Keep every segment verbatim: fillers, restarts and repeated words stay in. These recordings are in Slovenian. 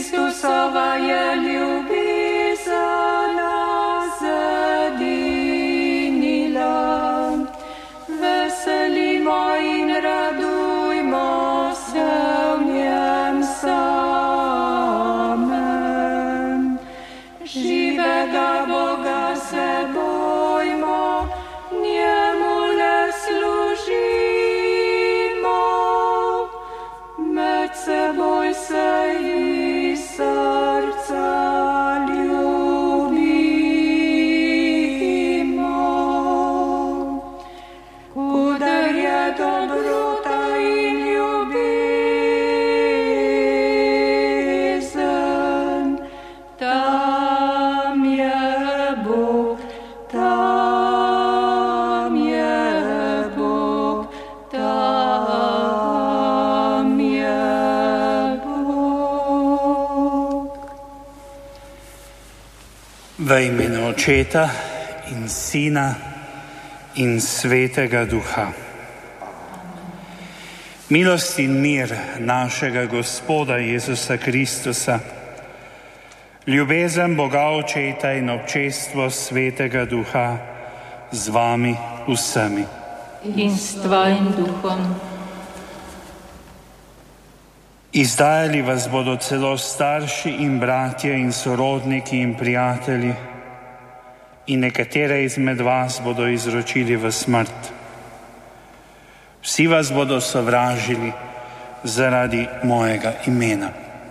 Kristusova je ljubezen nas zedinila. Veselimo in radujmo se v njem samem. Živega Boga se bojmo, njemu le služimo, med seboj se iz srca ljubimo. Kuder je dobrota in ljubezen, tam je Bog, tam je Bog, tam je Bog. V imenu Očeta in Sina in Svetega Duha. Milost in mir našega Gospoda Jezusa Kristusa, ljubezen Boga Očeta in občestvo Svetega Duha z vami vsemi. In s tvojim duhom. Izdajali vas bodo celo starši in bratje in sorodniki in prijatelji, in nekatere izmed vas bodo izročili v smrt. Vsi vas bodo sovražili zaradi mojega imena.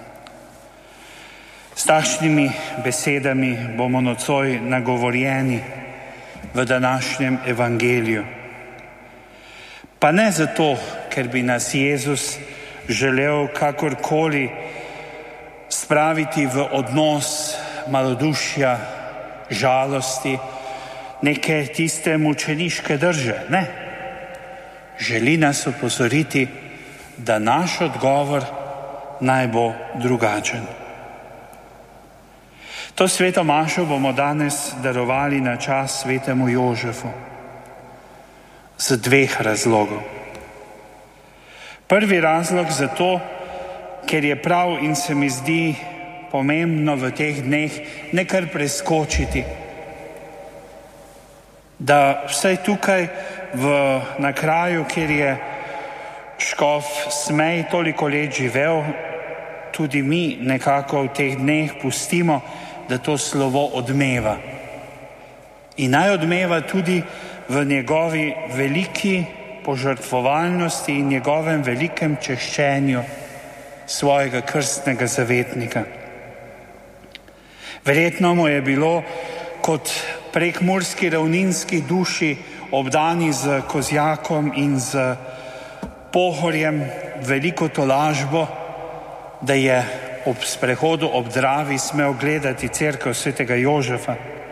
S takšnimi besedami bomo nocoj nagovorjeni v današnjem evangeliju. Pa ne zato, ker bi nas Jezus želel kakorkoli spraviti v odnos malodušja, žalosti, neke tiste mučeniške drže. Ne. Želi nas opozoriti, da naš odgovor naj bo drugačen. To sveto mašo bomo danes darovali na čas svetemu Jožefu z dveh razlogov. Prvi razlog zato, ker je prav in se mi zdi pomembno v teh dneh nekaj preskočiti, da vsaj tukaj v, na kraju, kjer je škof Smej toliko let živel, tudi mi nekako v teh dneh pustimo, da to slovo odmeva. In naj odmeva tudi v njegovi veliki požrtvovalnosti in njegovem velikem češčenju svojega krstnega zavetnika. Verjetno mu je bilo kot prekmurski ravninski duši obdani z kozjakom in z pohorjem veliko tolažbo, da je ob sprehodu ob Dravi smel gledati cerkev svetega Jožefa.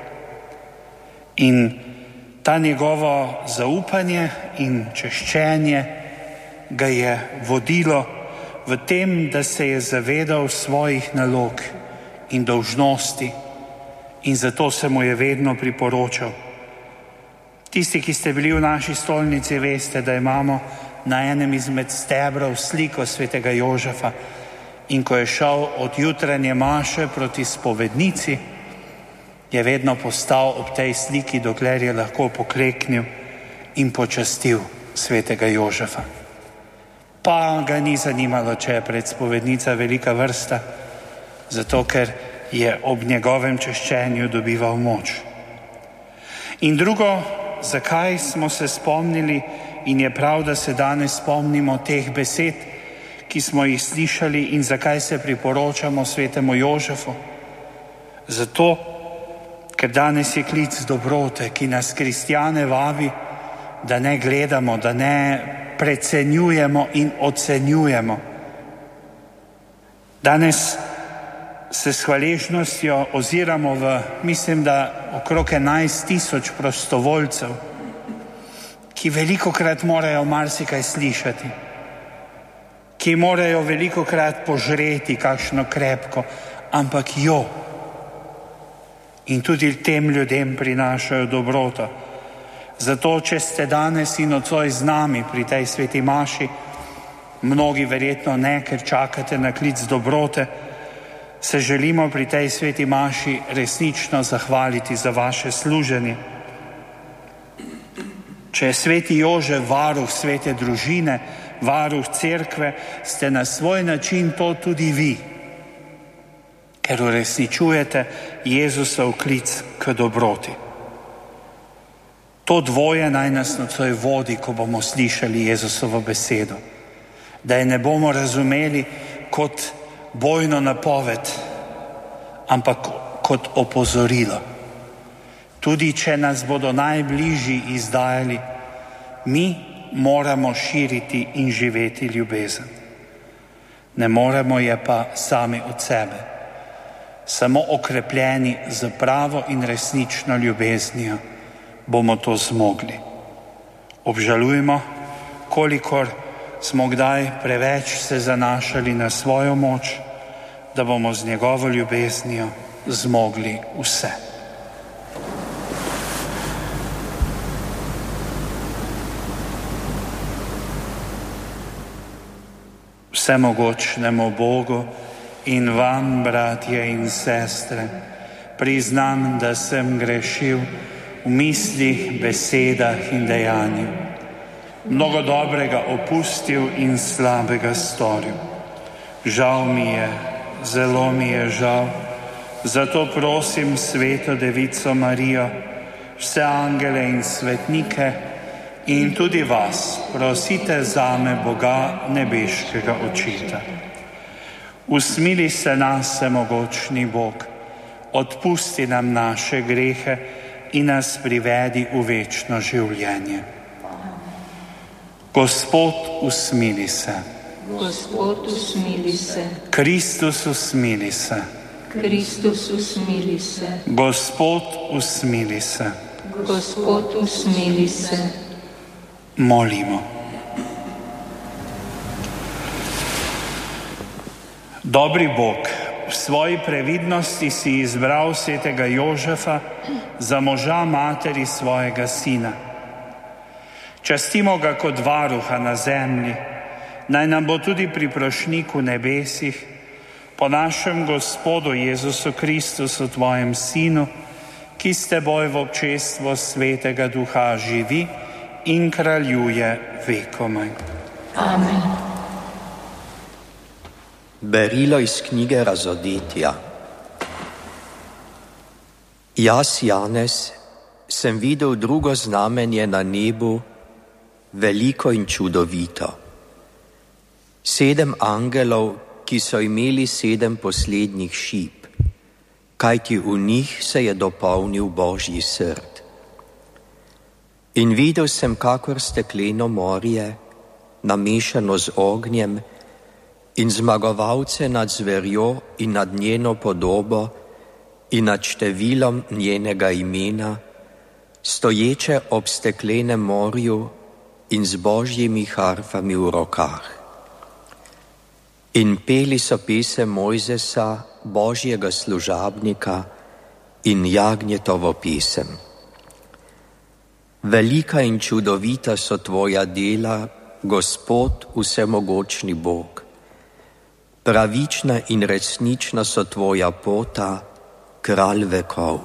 In ta njegovo zaupanje in češčenje ga je vodilo v tem, da se je zavedal svojih nalog in dolžnosti in zato se mu je vedno priporočal. Tisti, ki ste bili v naši stolnici, veste, da imamo na enem izmed stebrov sliko svetega Jožefa in ko je šel od jutranje maše proti spovednici, je vedno postal ob tej sliki, dokler je lahko pokleknil in počastil svetega Jožefa. Pa ga ni zanimalo, če je pred spovednica velika vrsta, zato ker je ob njegovem češčenju dobival moč. In drugo, zakaj smo se spomnili in je prav, da se danes spomnimo teh besed, ki smo jih slišali in zakaj se priporočamo svetemu Jožefu? Zato, ker danes je klic dobrote, ki nas kristjane vabi, da ne gledamo, da ne precenjujemo in ocenjujemo. Danes se s hvaležnostjo oziramo v, mislim, da okrog enajst tisoč prostovoljcev, ki velikokrat morajo marsikaj slišati, ki morajo velikokrat požreti kakšno krepko, ampak jo. In tudi tem ljudem prinašajo dobroto. Zato, če ste danes in nocoj z nami pri tej sveti maši, mnogi verjetno ne, ker čakate na klic dobrote, se želimo pri tej sveti maši resnično zahvaliti za vaše služenje. Če je sveti Jože varuh svete družine, varuh cerkve, ste na svoj način to tudi vi, ker uresničujete Jezusov klic k dobroti. To dvoje naj nas nocoj vodi, ko bomo slišali Jezusovo besedo, da je ne bomo razumeli kot bojno napoved, ampak kot opozorilo. Tudi če nas bodo najbližji izdajali, mi moramo širiti in živeti ljubezen. Ne moremo je pa sami od sebe, samo okrepljeni z pravo in resnično ljubeznijo bomo to zmogli. Obžalujmo, kolikor smo kdaj preveč se zanašali na svojo moč, da bomo z njegovo ljubeznijo zmogli vse. Vsemogočnemu Bogu in vam, bratje in sestre, priznam, da sem grešil v mislih, besedah in dejanju. Mnogo dobrega opustil in slabega storil. Žal mi je, zelo mi je žal, zato prosim Sveto Devico Marijo, vse angele in svetnike in tudi vas, prosite zame Boga nebeškega Očeta. Usmili se nas, vsemogočni Bog, odpusti nam naše grehe in nas privedi v večno življenje. Gospod, usmili se. Gospod, usmili se. Kristus, usmili se. Kristus, usmili se. Gospod, usmili se. Gospod, usmili se. Molimo. Dobri Bog, v svoji previdnosti si izbral svetega Jožefa za moža materi svojega sina. Častimo ga kot varuha na zemlji, naj nam bo tudi priprošnik v nebesih, po našem Gospodu Jezusu Kristusu, tvojem Sinu, ki s teboj v občestvu Svetega Duha živi in kraljuje vekomaj. Amen. Berilo iz knjige Razodetja. Jaz, Janez, sem videl drugo znamenje na nebu, veliko in čudovito. Sedem angelov, ki so imeli sedem poslednjih šip, kajti v njih se je dopolnil Božji srd. In videl sem kakor stekleno morje, namešano z ognjem, in zmagovalce nad zverjo in nad njeno podobo in nad številom njenega imena, stoječe ob steklenem morju in z božjimi harfami v rokah. In peli so pesem Mojzesa, Božjega služabnika, in Jagnjetovo pesem. Velika in čudovita so tvoja dela, Gospod, vsemogočni Bog. Pravična in resnična so tvoja pota, Kralj vekov.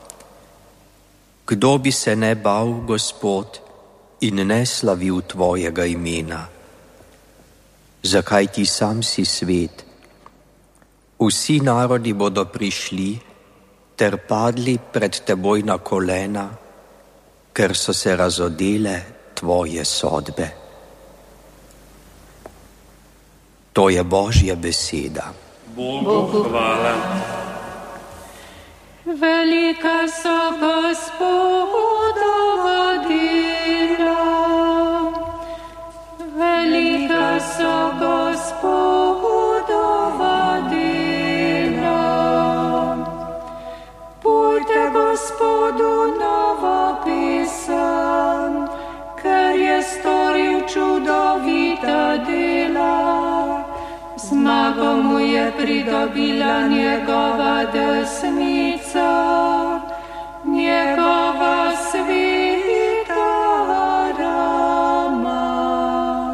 Kdo bi se ne bal, Gospod, in ne slavil tvojega imena? Zakaj ti sam si svet? Vsi narodi bodo prišli ter padli pred teboj na kolena, ker so se razodele tvoje sodbe. To je Božja beseda. Bogu hvala. Velika so Gospodova dela, velika so Gospodova dela. Pojte Gospodu novo pesem, ker je storil čudovita dela. Zmago mu je pridobila njegova desnica, njegova sveta rama.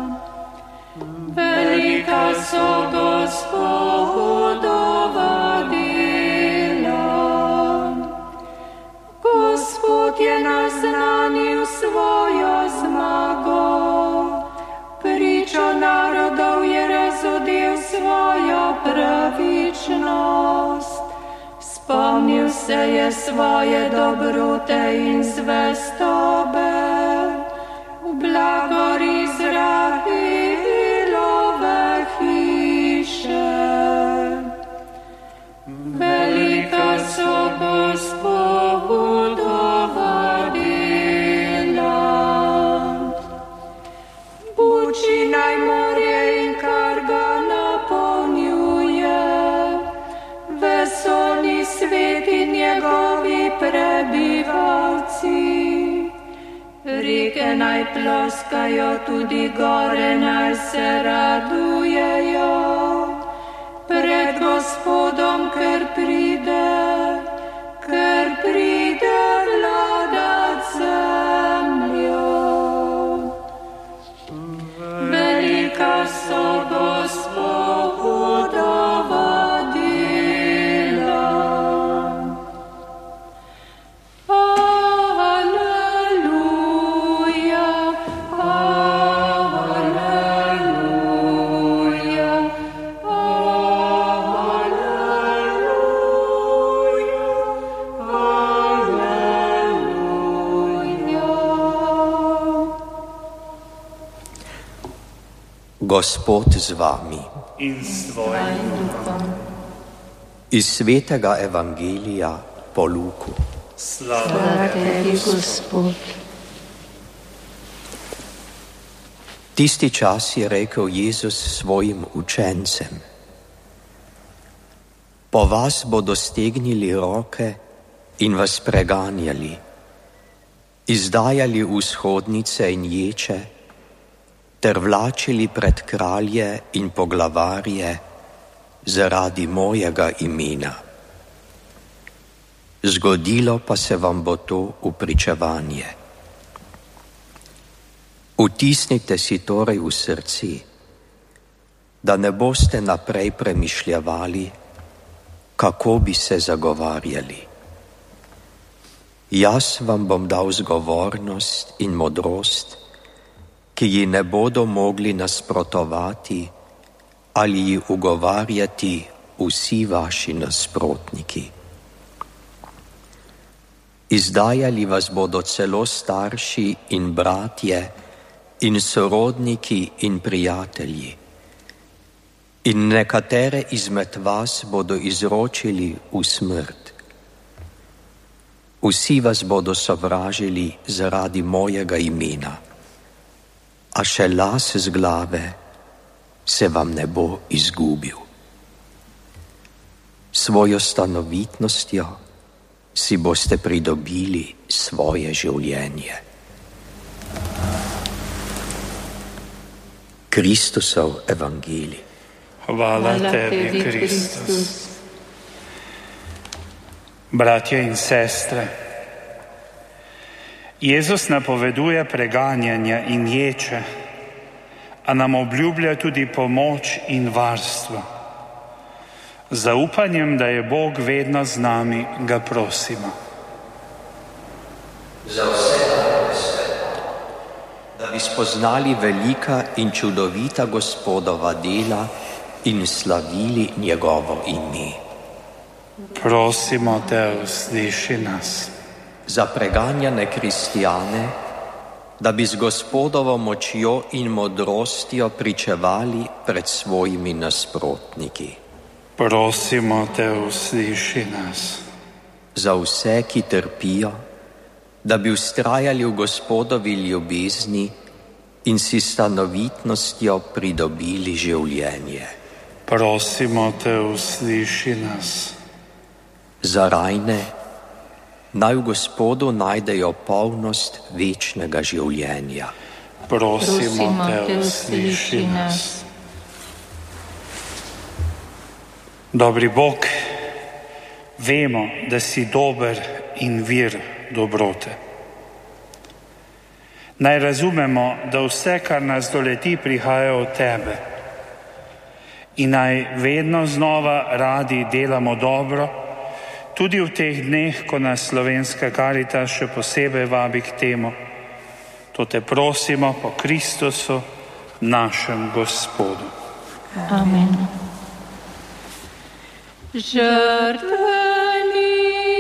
Velika so Gospodova Spomnil se je svoje dobrote in zvestobe, v blagor Izraelove hiše. Velika so Gospodova dela. Buči naj morje in kar ga napolnjuje, vesolni svet in njegovi prebivalci. Reke naj ploskajo, tudi gore naj se radujejo pred Gospodom, ker pride, ker pride vladat zemljo. Velika so Gospodova dela. Aleluja, aleluja, Gospod z vami. In s tvojim duhom. Iz svetega evangelija po Luku. Slava tebi, Gospod. Tisti čas je rekel Jezus svojim učencem: po vas bodo stegnili roke in vas preganjali, izdajali vzhodnice in ječe, ter vlačili pred kralje in poglavarje zaradi mojega imena. Zgodilo pa se vam bo to v pričevanje. Vtisnite si torej v srci, da ne boste naprej premišljevali, kako bi se zagovarjali. Jaz vam bom dal zgovornost in modrost, ki ji ne bodo mogli nasprotovati ali ji ugovarjati vsi vaši nasprotniki. Izdajali vas bodo celo starši in bratje in sorodniki in prijatelji. In nekatere izmed vas bodo izročili v smrt. Vsi vas bodo sovražili zaradi mojega imena, a še las z glave se vam ne bo izgubil. Svojo stanovitnostjo si boste pridobili svoje življenje. Kristusov evangelij. Hvala, Hvala tebi, tebi, Kristus. Bratje in sestre, Jezus napoveduje preganjanje in ječe, a nam obljublja tudi pomoč in varstvo. Z zaupanjem, da je Bog vedno z nami, ga prosimo. Za vse narode, da bi spoznali velika in čudovita Gospodova dela in slavili njegovo ime. Prosimo te, usliši nas. Za preganjane kristjane, da bi z Gospodovo močjo in modrostjo pričevali pred svojimi nasprotniki. Prosimo te, usliši nas. Za vse, ki trpijo, da bi vztrajali v Gospodovi ljubezni in si stanovitnostjo pridobili življenje. Prosimo te, usliši nas. Za rajne, naj v Gospodu najdejo polnost večnega življenja. Prosimo te, usliši nas. Dobri Bog, vemo, da si dober in vir dobrote. Naj razumemo, da vse, kar nas doleti, prihaja od tebe. In naj vedno znova radi delamo dobro, tudi v teh dneh, ko nas Slovenska Karitas še posebej vabi k temu. To te prosimo po Kristusu, našem Gospodu. Amen. Žrtveni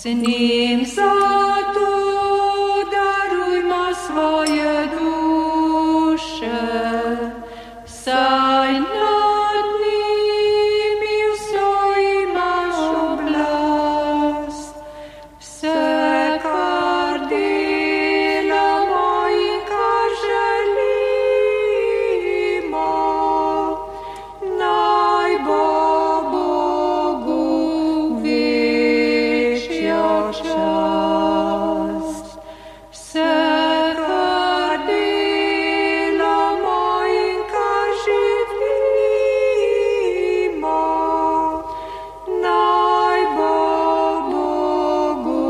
njim zato darujmo svoje duše, saj nad njimi vso imaš oblast. Vse, kar delamo in kar želimo, naj bo Bogu večjo čast. Vse, kar delamo in kar živimo, naj bo Bogu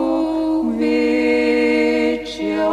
večjo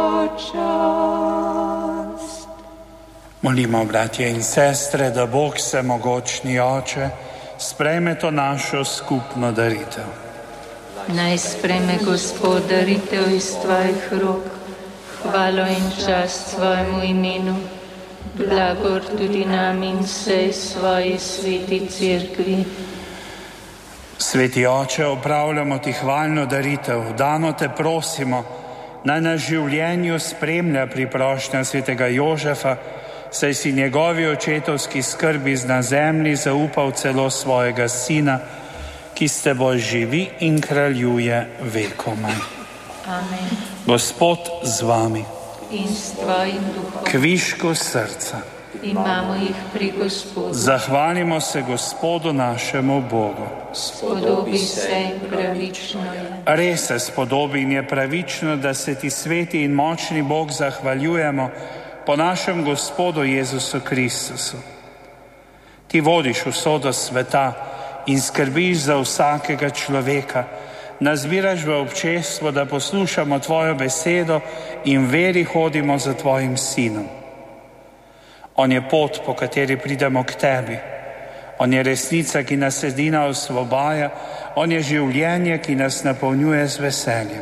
čast. Molimo, bratje in sestre, da Bog vsemogočni Oče sprejme to našo skupno daritev. Naj sprejme Gospod daritev iz tvojih rok, hvalo in čast svojemu imenu, blagor tudi nam in vsej svoji sveti cerkvi. Sveti Oče, opravljamo ti hvalno daritev, dano te prosimo, naj na življenju spremlja priprošnja svetega Jožefa, saj si njegovi očetovski skrbi na zemlji zaupal celo svojega sina, ki s teboj živi in kraljuje vekomaj. Amen. Gospod z vami, In s tvojim duhom kvišku srca, imamo jih pri Gospodu. zahvalimo se Gospodu našemu Bogu. Spodobi se in pravično je. Res se spodobi in je pravično, da se ti sveti in močni Bog zahvaljujemo po našem Gospodu Jezusu Kristusu. Ti vodiš usodo sveta in skrbiš za vsakega človeka, nas zbiraš v občestvo, da poslušamo tvojo besedo in veri hodimo za tvojim sinom. On je pot, po kateri pridemo k tebi. On je resnica, ki nas edina osvobaja. On je življenje, ki nas napolnjuje z veseljem.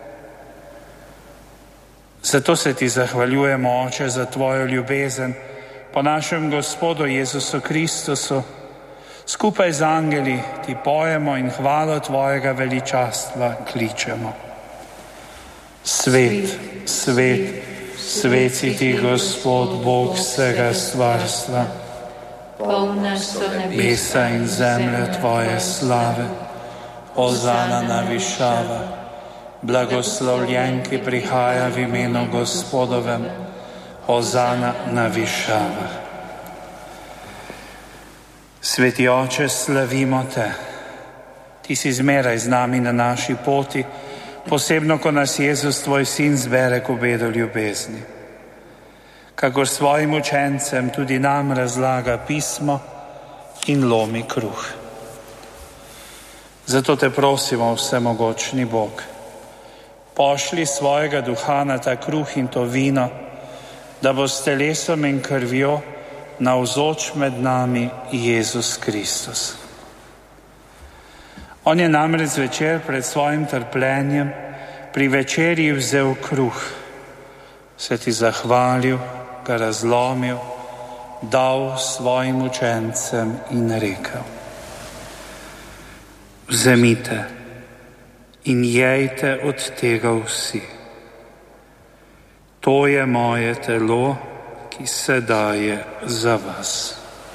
Zato se ti zahvaljujemo, Oče, za tvojo ljubezen po našem Gospodu Jezusu Kristusu. Skupaj z angeli ti pojemo in hvalo tvojega veličastva kličemo. Svet, svet, svet si ti, Gospod, Bog vsega stvarstva. Polna so Nebesa in zemlja tvoje slave. Hozana na višavah. Blagoslovljen, ki prihaja v imenu Gospodovem. Hozana na višavah. Sveti Oče, slavimo te. Ti si zmeraj z nami na naši poti, posebno, ko nas Jezus, tvoj sin, zbere k obedu ljubezni. Kakor svojim učencem tudi nam razlaga pismo in lomi kruh. Zato te prosimo, vsemogočni Bog, pošli svojega duha na ta kruh in to vino, da bo s telesom in krvjo navzoč med nami Jezus Kristus. On je namreč zvečer pred svojim trpljenjem pri večerji vzel kruh, se ti zahvalil, ga razlomil, dal svojim učencem in rekel: vzemite in jejte od tega vsi. To je moje telo, ki se daje za vas.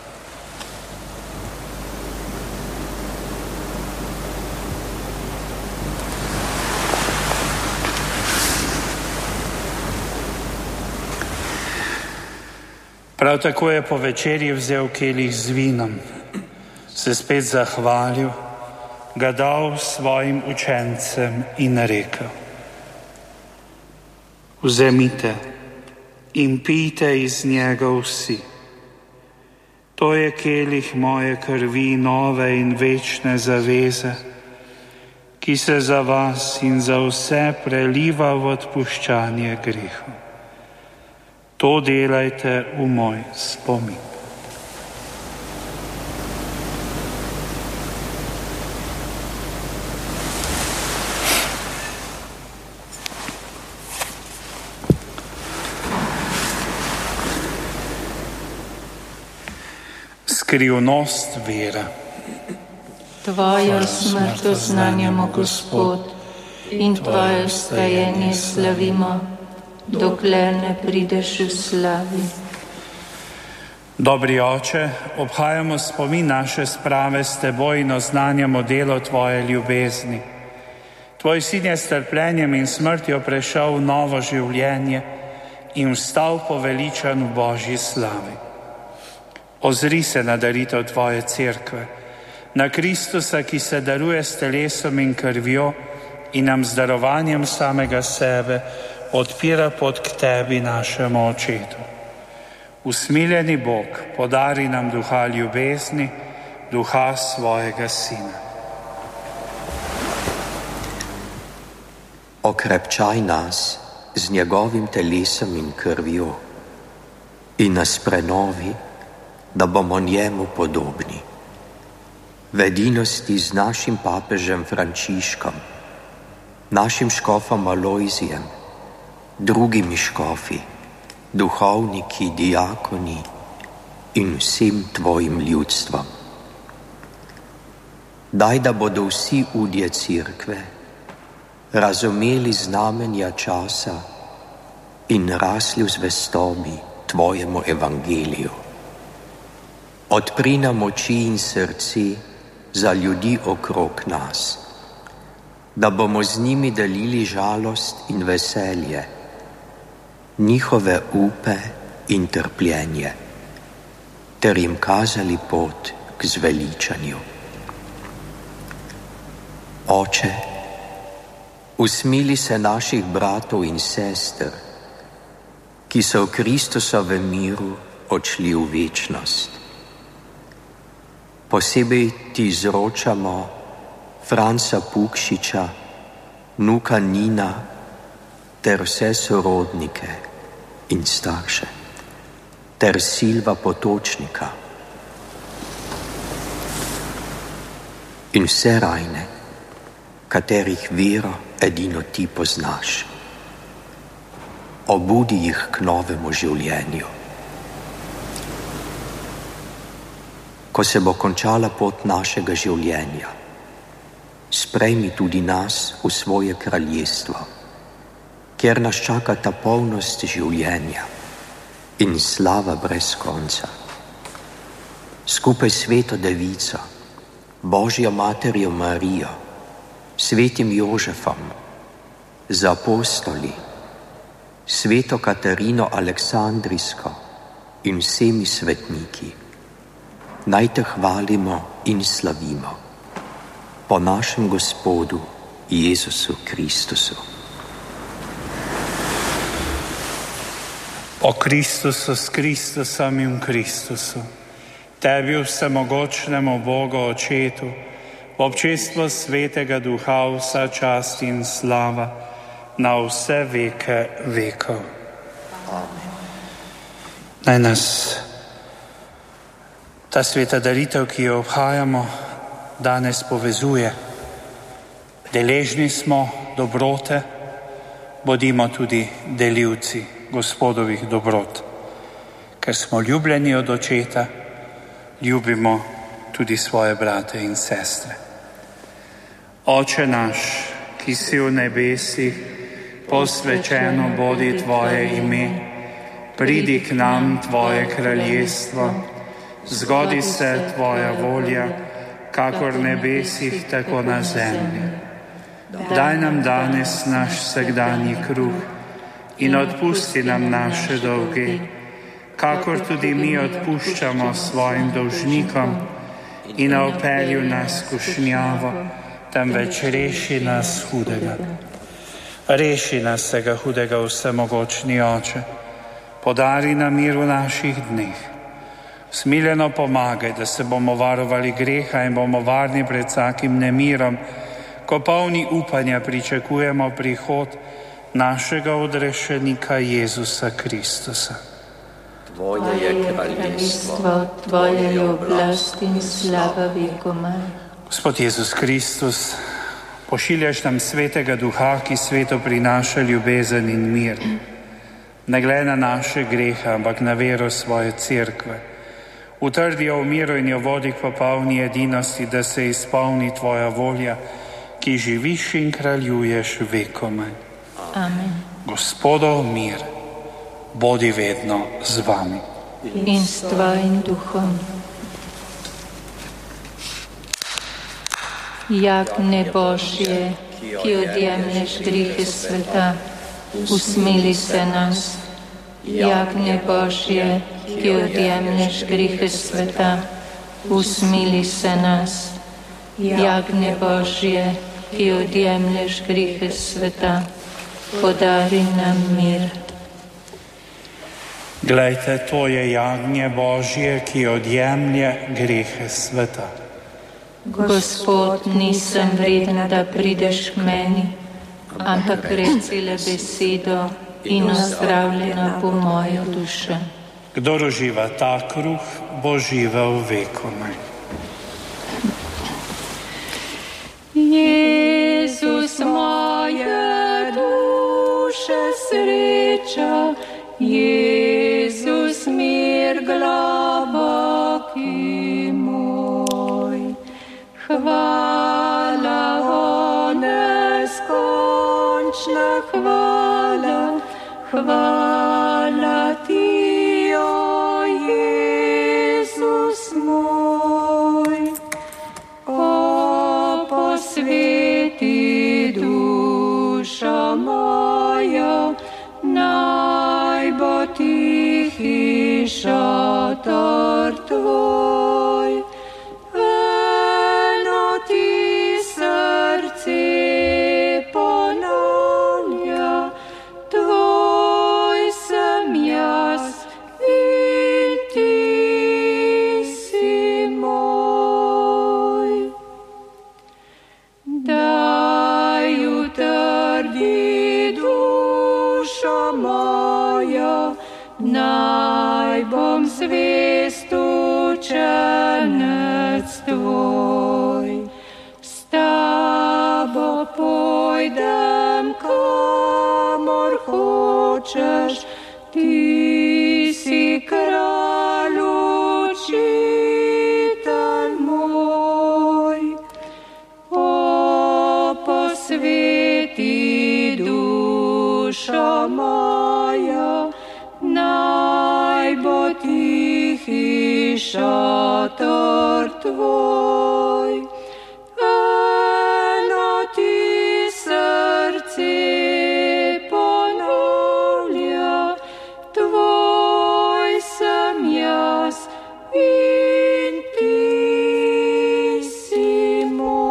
Prav tako je po večerji vzel kelih z vinom, se spet zahvalil, ga dal svojim učencem in rekel: vzemite in pijte iz njega vsi. To je kelih moje krvi, nove in večne zaveze, ki se za vas in za vse preliva v odpuščanje grehov. To delajte v moj spomin. Skrivnost vere. Tvojo smrt oznanjamo, Gospod, in tvoje vstajenje slavimo, dokler ne prideš v slavi. Dobri oče, obhajamo spomin naše sprave s teboj in oznanjamo delo tvoje ljubezni. Tvoj sin je s trpljenjem in smrtjo prešel v novo življenje in vstal poveličan v Božji slavi. Ozri se na daritev tvoje cerkve, na Kristusa, ki se daruje s telesom in krvjo in nam z darovanjem samega sebe odpira pot k tebi, našemu očetu. Usmiljeni Bog, podari nam duha ljubezni, duha svojega sina. Okrepčaj nas z njegovim telesom in krvjo in nas prenovi, da bomo njemu podobni. V edinosti z našim papežem Frančiškom, našim škofom Alojzijem, drugimi škofi, duhovniki, diakoni in vsem tvojim ljudstvom. Daj, da bodo vsi udje cerkve razumeli znamenja časa in rasli v zvestobi tvojemu evangeliju. Odpri nam oči in srce za ljudi okrog nas, da bomo z njimi delili žalost in veselje, njihove upe in trpljenje, ter jim kazali pot k zveličanju. Oče, usmili se naših bratov in sester, ki so v Kristusovem miru odšli v večnost. Posebej ti izročamo Franca Pukšiča, vnuka Nina ter vse sorodnike in starše, ter Silva Potočnika in vse rajne, katerih vero edino ti poznaš. Obudi jih k novemu življenju. Ko se bo končala pot našega življenja, sprejmi tudi nas v svoje kraljestvo, kjer nas čaka ta polnost življenja in slava brez konca. Skupaj s Sveto Devico, Božjo Materjo Marijo, Svetim Jožefom, z apostoli, Sveto Katarino Aleksandrijsko in vsemi svetniki, naj te hvalimo in slavimo po našem Gospodu Jezusu Kristusu. O Kristusu s Kristusom in v Kristusu, tebi vsemogočnemu Bogu Očetu, v občestvu Svetega Duha vsa čast in slava na vse veke vekov. Amen. Naj nas ta sveta daritev, ki jo obhajamo, danes povezuje. Deležni smo dobrote, bodimo tudi delivci Gospodovih dobrot. Ker smo ljubljeni od Očeta, ljubimo tudi svoje brate in sestre. Oče naš, ki si v nebesih, posvečeno bodi tvoje ime, pridi k nam tvoje kraljestvo, zgodi se tvoja volja, kakor v nebesih, tako na zemlji. Daj nam danes naš vsakdanji kruh in odpusti nam naše dolge, kakor tudi mi odpuščamo svojim dolžnikom, in ne vpelji nas v skušnjavo, temveč reši nas hudega. Reši nas tega hudega, vsemogočni Oče, podari nam mir v naših dneh. Smiljeno pomagaj, da se bomo varovali greha in bomo varni pred vsakim nemirom, ko polni upanja pričakujemo prihod našega odrešenika Jezusa Kristusa. Tvoje je kraljestvo, tvoje je oblast in slava vekomaj. Gospod Jezus Kristus, pošiljaš nam Svetega Duha, ki svetu prinaša ljubezen in mir. Ne glede na naše grehe, ampak na vero svoje cerkve. Utrdi jo v miru in jo vodi k popolni edinosti, da se izpolni tvoja volja, ki živiš in kraljuješ vekomaj. Amen. Gospodov mir, bodi vedno z vami. In s tvojim duhom. Jagnje Božje, ki odjemlješ grihe sveta, usmili se nas. Jagnje Božje, ki odjemlješ grihe sveta, usmili se nas. Jagnje Božje, ki odjemlješ grihe sveta, podari nam mir. Glejte, to je jagnje Božje, ki odjemlje grehe sveta. Gospod, nisem vredna, da prideš k meni, ampak reci le besedo in ozdravljena bo moja duša. Kdor uživa ta kruh, bo živel vekomaj. Jezus, moja duša sreča, Jezus, mir globoki moj. Hvala, o neskončna hvala, hvala ti, o Jezus moj. O posveti dušo mojo, naj bo tihi šator tvoj. Eno ti srce ponavlja, tvoj sem jaz in ti si moj. Daj utrdi dušo mojo, naj bom zvest učenec tvoj. S tabo pojdem, kamor hočeš, ti si kralj, učitelj moj. O posveti dušo mojo, naj bo tihi šator tvoj. Eno ti srce ponavlja, tvoj sem jaz in ti si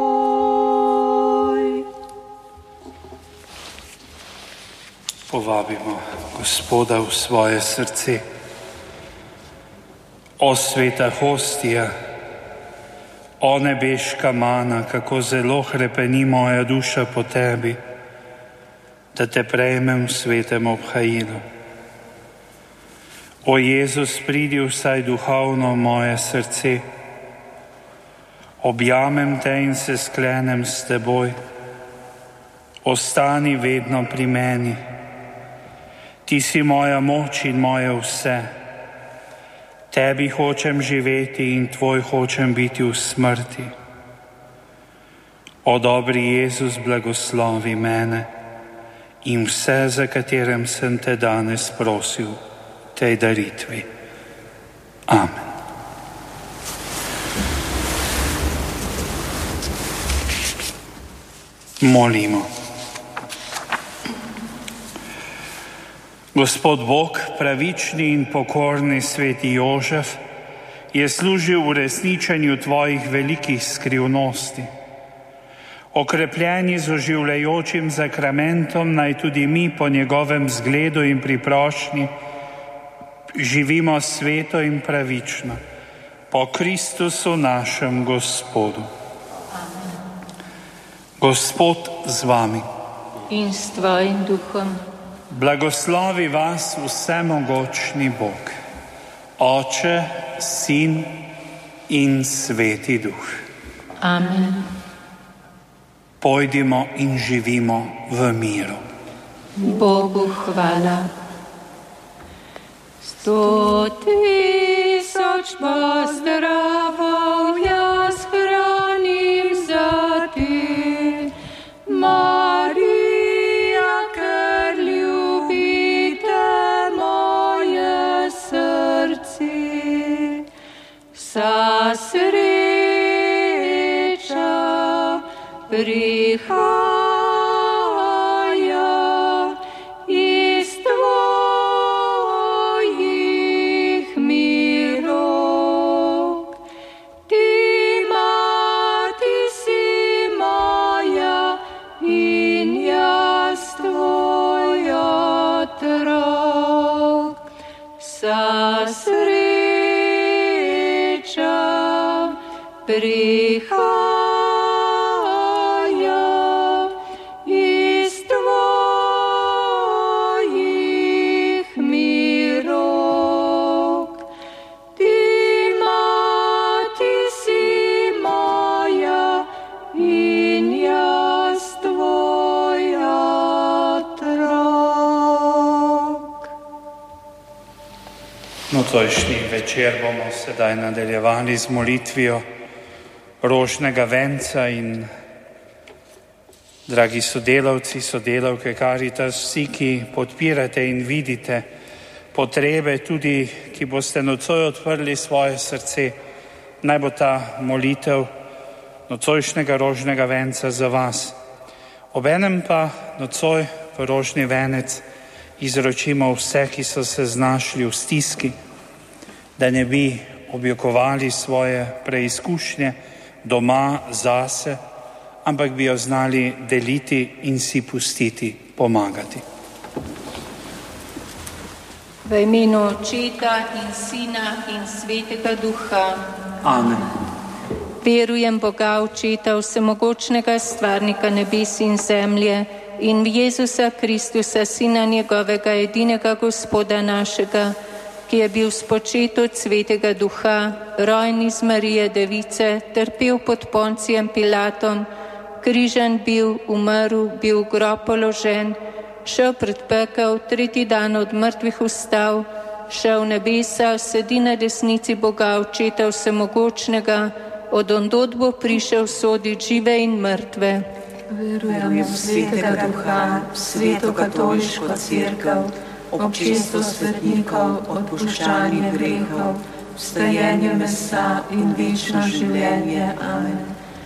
moj. Povabimo Gospoda v svoje srce. O sveta hostija, o nebeška mana, kako zelo hrepeni moja duša po tebi, da te prejmem v svetem obhajilu. O Jezus, pridi vsaj duhovno moje srce, objamem te in se sklenem s teboj. Ostani vedno pri meni. Ti si moja moč in moje vse. Tebi hočem živeti in tvoj hočem biti v smrti. O dobri Jezus, blagoslovi mene in vse, za katerem sem te danes prosil, tej daritvi. Amen. Molimo. Gospod Bog, pravični in pokorni sveti Jožef, je služil v resničenju tvojih velikih skrivnosti. Okrepljeni z oživljajočim zakramentom, naj tudi mi po njegovem zgledu in priprošnji živimo sveto in pravično, po Kristusu našem Gospodu. Gospod z vami. In s tvojim duhom. Blagoslovi vas vsemogočni Bog, Oče, Sin in Sveti Duh. Amen. Pojdimo in živimo v miru. Bogu hvala. Sto tisoč pozdravov jaz hranim za te, prihaja iz tvojih mirov. Ti, mati, si moja in jaz tvoj otrok. Vsa sreča prihaja iz tvojih mirov. Ti, mati, si moja in jaz tvoj otrok. Nocojšnji večer bomo sedaj nadaljevali z molitvijo rožnega venca in dragi sodelavci, sodelavke Karitas, vsi, ki podpirate in vidite potrebe, tudi ki boste nocoj odprli svoje srce, naj bo ta molitev nocojšnjega rožnega venca za vas. Obenem pa nocoj v rožni venec izročimo vse, ki so se znašli v stiski, da ne bi objokovali svoje preizkušnje doma zase, ampak bi jo znali deliti in si pustiti pomagati. V imenu Očeta in Sina in Svetega Duha. Amen. Verujem Boga Očeta, vsemogočnega stvarnika nebes in zemlje, in v Jezusa Kristusa, Sina njegovega, edinega Gospoda našega, ki je bil spočet od Svetega Duha, rojen iz Marije Device, trpel pod Poncijem Pilatom, križan bil, umrl, bil v grob položen, šel pred pekel, tretji dan od mrtvih vstal, šel v nebesa, sedi na desnici Boga Očeta vsemogočnega, od ondod bo prišel soditi žive in mrtve. Verujem v Svetega Duha, v Sveto katoliško cerkev, občestvo svetnikov, odpuščanje grehov, vstajenje mesa in večno življenje. Amen.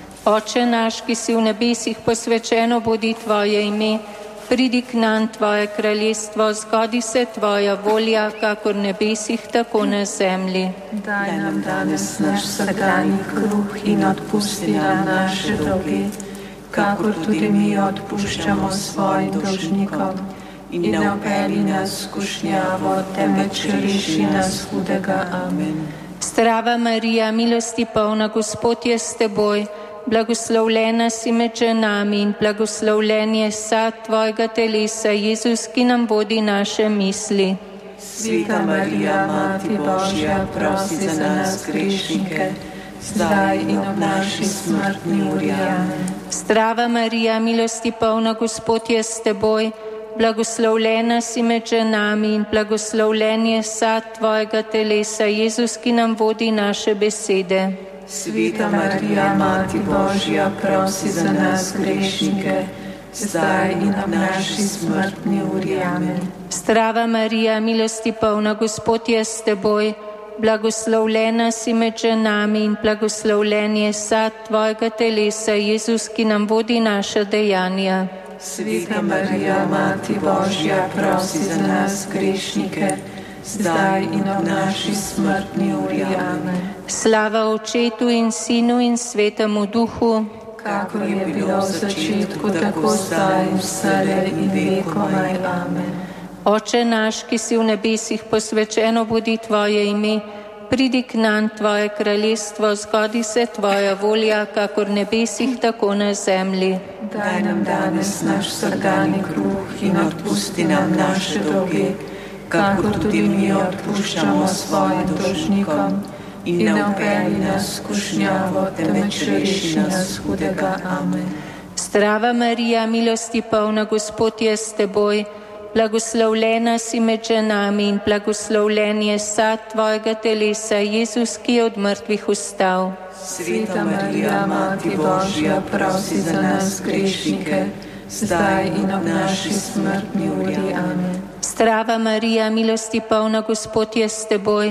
Oče naš, ki si v nebesih, posvečeno bodi tvoje ime, pridi k nam tvoje kraljestvo, zgodi se tvoja volja, kakor v nebesih, tako na zemlji. Daj nam danes naš vsakdanji kruh in odpusti nam naše dolge, kakor tudi mi odpuščamo svojim dolžnikom. In ne vpelji nas v skušnjavo, temveč reši nas hudega. Amen. Zdrava Marija, milosti polna, Gospod je s teboj, blagoslovljena si med ženami in blagoslovljen je sad tvojega telesa, Jezus, ki nam vodi naše misli. Sveta Marija, Mati Božja, prosi za nas grešnike, zdaj in ob naši smrtni uri. Amen. Zdrava Marija, milosti polna, Gospod je s teboj, blagoslovljena si med ženami in blagoslovljen je sad tvojega telesa, Jezus, ki nam vodi naše besede. Sveta Marija, Mati Božja, prosi za nas grešnike, zdaj in ob naši smrtni uri. Amen. Zdrava Marija, milosti polna, Gospod je s teboj, blagoslovljena si med ženami in blagoslovljen je sad tvojega telesa, Jezus, ki nam vodi naša dejanja. Sveta Marija, Mati Božja, prosi za nas grešnike, zdaj in ob naši smrtni uri. Amen. Slava Očetu in Sinu in Svetemu Duhu, kakor je bilo v začetku, tako zdaj in vselej in vekomaj. Amen. Oče naš, ki si v nebesih, posvečeno bodi tvoje ime, pridi k nam tvoje kraljestvo, zgodi se tvoja volja, kakor v nebesih, tako na zemlji. Daj nam danes naš vsakdanji kruh in odpusti nam naše dolge, kakor tudi mi odpuščamo svojim dolžnikom. In ne vpelji nas v skušnjavo, temveč reši nas hudega. Amen. Zdrava Marija, milosti polna, Gospod je s teboj, blagoslovljena si med ženami in blagoslovljen je sad tvojega telesa, Jezus, ki je od mrtvih vstal. Sveta Marija, Mati Božja, prosi za nas grešnike, zdaj in ob naši smrtni uri. Amen. Zdrava Marija, milosti polna, Gospod je s teboj,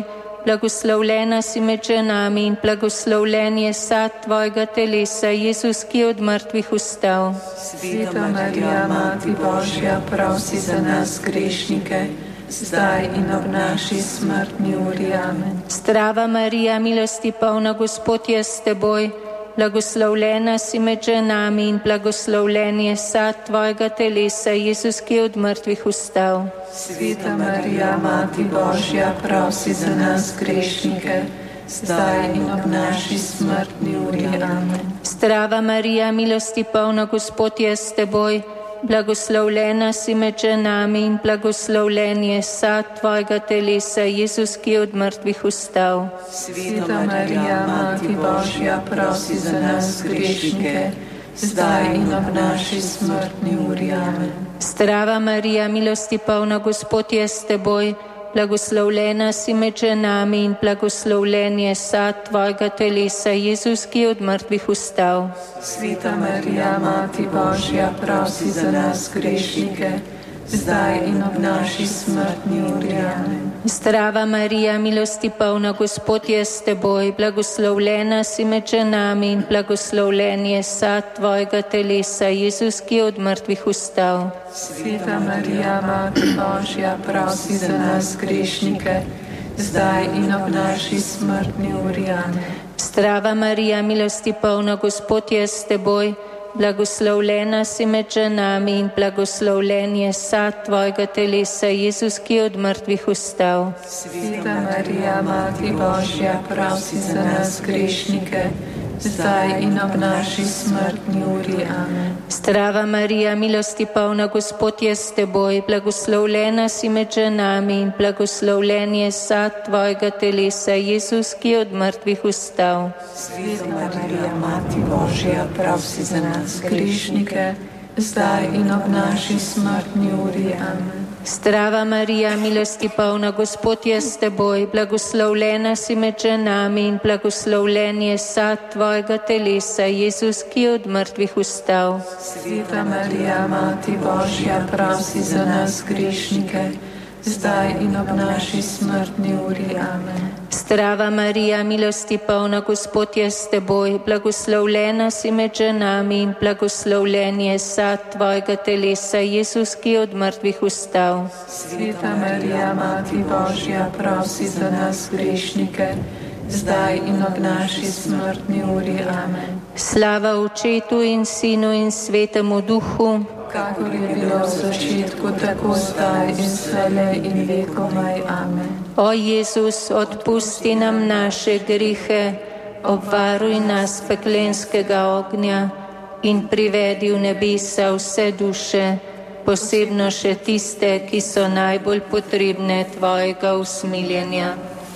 blagoslovljena si med ženami in blagoslovljen je sad tvojega telesa, Jezus, ki je od mrtvih vstal. Sveta Marija, Mati Božja, prosi za nas grešnike, zdaj in ob naši smrtni uri. Amen. Zdrava Marija, milosti polna, Gospod je s teboj, blagoslovljena si med ženami in blagoslovljen je sad tvojega telesa, Jezus, ki je od mrtvih vstal. Sveta Marija, Mati Božja, prosi za nas grešnike, zdaj in ob naši smrtni uri. Amen. Zdrava Marija, milosti polna, Gospod je s teboj, blagoslovljena si med ženami in blagoslovljen je sad tvojega telesa, Jezus, ki je od mrtvih vstal. Sveta Marija, Mati Božja, prosi za nas grešnike, zdaj in ob naši smrtni uri. Amen. Zdrava Marija, milosti polna, Gospod je s teboj, blagoslovljena si med ženami in blagoslovljen je sad tvojega telesa, Jezus, ki je od mrtvih vstal. Sveta Marija, Mati Božja, prosi za nas grešnike, zdaj in ob naši smrtni uri. Amen. Zdrava Marija, milosti polna, Gospod je s teboj, blagoslovljena si med ženami in blagoslovljen je sad tvojega telesa, Jezus, ki je od mrtvih vstal. Sveta Marija, Mati Božja, prosi za nas grešnike, zdaj in ob naši smrtni uri. Amen. Zdrava Marija, milosti polna, Gospod je s teboj, blagoslovljena si med ženami in blagoslovljen je sad tvojega telesa, Jezus, ki je od mrtvih vstal. Sveta Marija, Mati Božja, prosi za nas grešnike, zdaj in ob naši smrtni uri. Amen. Zdrava Marija, milosti polna, Gospod je s teboj, blagoslovljena si med ženami in blagoslovljen je sad tvojega telesa, Jezus, ki je od mrtvih vstal. Sveta Marija, Mati Božja, prosi za nas grešnike, zdaj in ob naši smrtni uri. Amen. Zdrava Marija, milosti polna, Gospod je s teboj, blagoslovljena si med ženami in blagoslovljen je sad tvojega telesa, Jezus, ki je od mrtvih vstal. Sveta Marija, Mati Božja, prosi za nas grešnike, zdaj in ob naši smrtni uri. Amen. Zdrava Marija, milosti polna, Gospod je s teboj, blagoslovljena si med ženami in blagoslovljen je sad tvojega telesa, Jezus, ki je od mrtvih vstal. Sveta Marija, Mati Božja, prosi za nas grešnike, zdaj in ob naši smrtni uri. Amen. Slava Očetu in Sinu in Svetemu Duhu, kakor je bilo v začetku, tako zdaj in vselej in vekomaj. Amen. O Jezus, odpusti nam naše grehe, obvaruj nas peklenskega ognja in privedi v nebesa vse duše, posebno še tiste, ki so najbolj potrebne tvojega usmiljenja.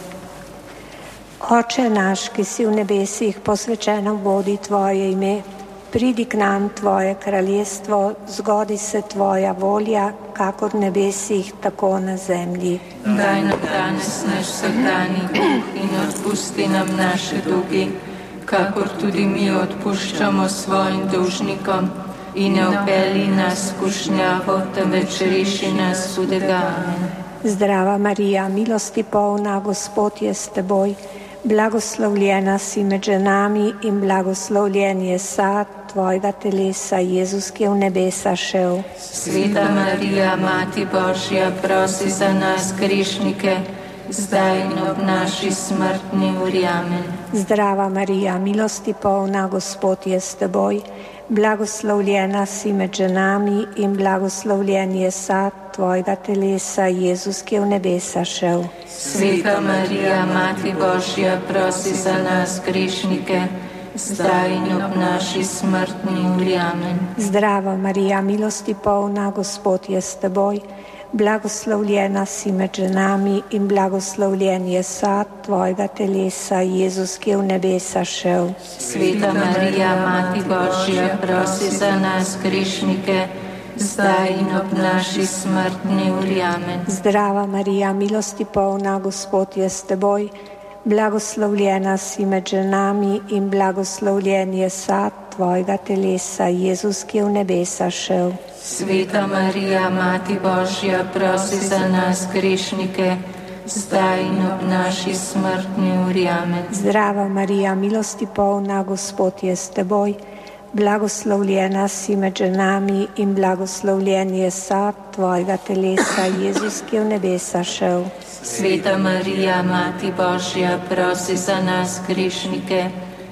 Oče naš, ki si v nebesih, posvečeno bodi tvoje ime. Pridi k nam tvoje kraljestvo, zgodi se tvoja volja, kakor v nebesih, tako na zemlji. Daj nam danes naš vsakdanji kruh in odpusti nam naše dolge, kakor tudi mi odpuščamo svojim dolžnikom. In ne vpelji nas v skušnjavo, temveč reši nas hudega. Amen. Zdrava Marija, milosti polna, Gospod je s teboj, blagoslovljena si med ženami in blagoslovljen je sad tvojega telesa, Jezus, ki je v nebesa šel. Sveta Marija, Mati Božja, prosi za nas grešnike, zdaj in ob naši smrtni uri. Amen. Zdrava Marija, milosti polna, Gospod je s teboj, blagoslovljena si med ženami in blagoslovljen je sad tvojega telesa, Jezus, ki je v nebesa šel. Sveta Marija, Mati Božja, prosi za nas grešnike, zdaj in ob naši smrtni uri. Amen. Zdrava Marija, milosti polna, Gospod je s teboj, blagoslovljena si med ženami in blagoslovljen je sad tvojega telesa, Jezus, ki je v nebesa šel. Sveta Marija, Mati Božja, prosi za nas grešnike, zdaj in ob naši smrtni uri. Amen. Zdrava Marija, milosti polna, Gospod je s teboj, blagoslovljena si med ženami in blagoslovljen je sad tvojega telesa, Jezus, ki je v nebesa šel. Sveta Marija, Mati Božja, prosi za nas grešnike, zdaj in ob naši smrtni uri. Amen. Zdrava Marija, milosti polna, Gospod je s teboj, blagoslovljena si med ženami in blagoslovljen je sad tvojega telesa, Jezus, ki je v nebesa šel. Sveta Marija, Mati Božja, prosi za nas grešnike,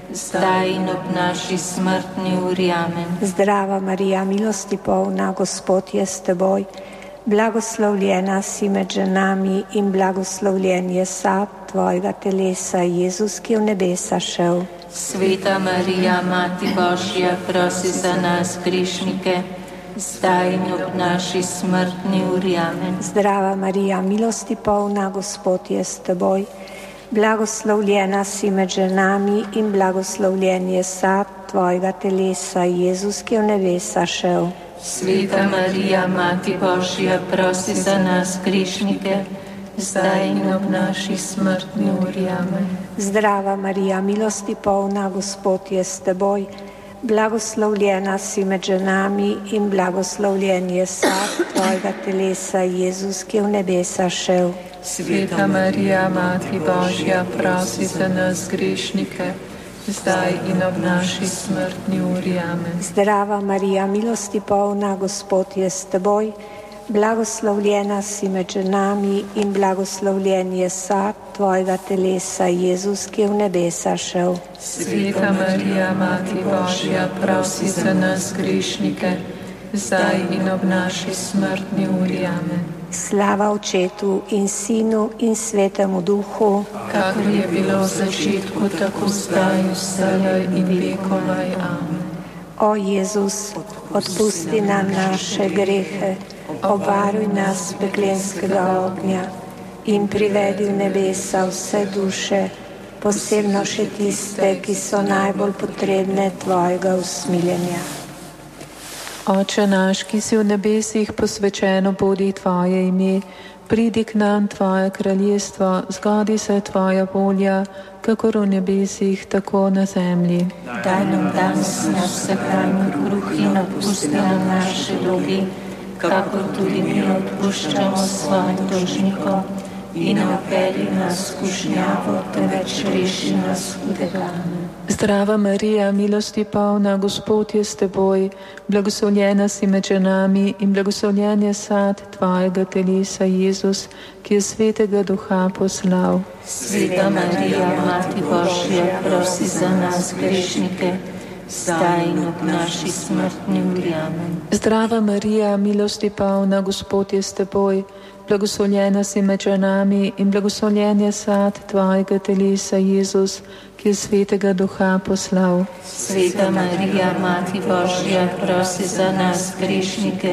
zdaj in ob naši smrtni uri. Amen. Zdrava Marija, milosti polna, Gospod je s teboj, blagoslovljena si med ženami in blagoslovljen je sad tvojega telesa, Jezus, ki je v nebesa šel. Sveta Marija, Mati Božja, prosi za nas grešnike, zdaj in ob naši smrtni uri. Amen. Zdrava Marija, milosti polna, Gospod je s teboj, blagoslovljena si med ženami in blagoslovljen je sad tvojega telesa, Jezus, ki je v nebesa šel. Sveta Marija, Mati Božja, prosi za nas grešnike, zdaj in ob naši smrtni uri. Amen. Zdrava Marija, milosti polna, Gospod je s teboj, blagoslovljena si med ženami in blagoslovljen je sad tvojega telesa, Jezus, ki je v nebesa šel. Sveta Marija, Mati Božja, prosi za nas grešnike, zdaj in ob naši smrtni uri. Amen. Zdrava Marija, milosti polna, Gospod je s teboj, blagoslovljena si med ženami in blagoslovljen je sad tvojega telesa, Jezus, ki je v nebesa šel. Sveta Marija, Mati Božja, prosi za nas grešnike, zdaj in ob naši smrtni uri. Amen. Slava Očetu in Sinu in Svetemu Duhu, kakor je bilo v začetku, tako zdaj, vselej in vekomaj. Amen. O Jezus, odpusti nam naše grehe, obvaruj nas peklenskega ognja in privedi v nebesa vse duše, posebno še tiste, ki so najbolj potrebne tvojega usmiljenja. Oče naš, ki si v nebesih, posvečeno bodi tvoje ime, pridi k nam tvoje kraljestvo, zgodi se tvoja volja, kakor v nebesih, tako na zemlji. Daj nam danes naš vsakdanji kruh in odpusti nam naše dolge, kakor tudi mi odpuščamo svojim dolžnikom, in ne vpelji nas v skušnjavo, temveč reši nas hudega. Zdrava Marija, milosti polna, Gospod je s teboj, blagoslovljena si med ženami in blagoslovljen je sad tvojega telesa, Jezus, ki je Svetega Duha poslal. Sveta Marija, Mati Božja, prosi za nas grešnike, zdaj in ob naši smrtni uri. Amen. Zdrava Marija, milosti polna, Gospod je s teboj, blagoslovljena si med ženami in blagoslovljen je sad tvojega telesa, Jezus, ki je Svetega Duha poslal. Sveta Marija, Mati Božja, prosi za nas grešnike,